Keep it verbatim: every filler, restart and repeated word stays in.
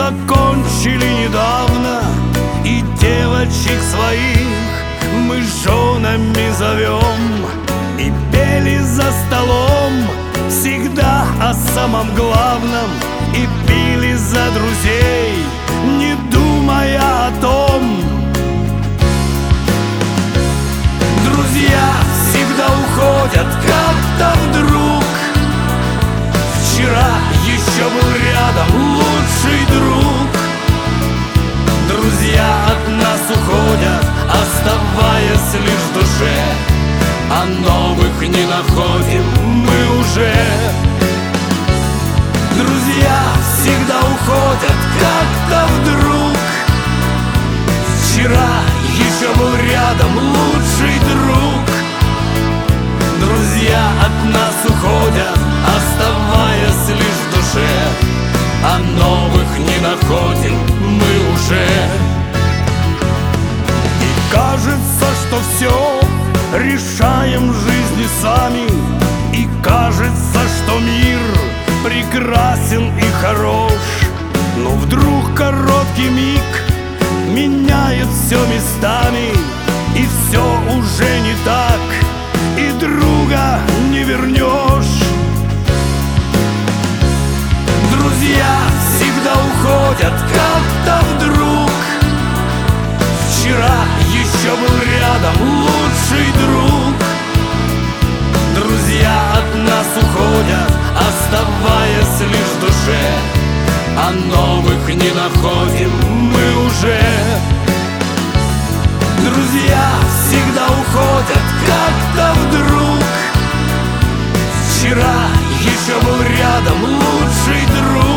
закончили недавно, и девочек своих мы женами зовем. И пели за столом всегда о самом главном, и пили за друзей, не думая о том. Друзья всегда уходят как-то вдруг. Вчера еще был рядом лучший друг. Друзья от нас уходят, оставаясь лишь в душе, а новых не находим мы уже. Друзья всегда уходят как-то вдруг. Вчера еще был рядом лучший друг. Друзья от нас уходят, оставаясь лишь в душе, а новых не находим мы уже. И кажется, что все решаем в жизни сами, и кажется, что мир прекрасен и хорош. Но вдруг короткий миг меняет все местами, и все уже не так, и друга не вернешь. Друзья всегда уходят как-то вдруг. Вчера еще был рядом лучший друг. Друзья от нас уходят, оставаясь лишь в душе, а новых не находим мы уже. Друзья всегда уходят как-то вдруг. Вчера еще был рядом лучший друг.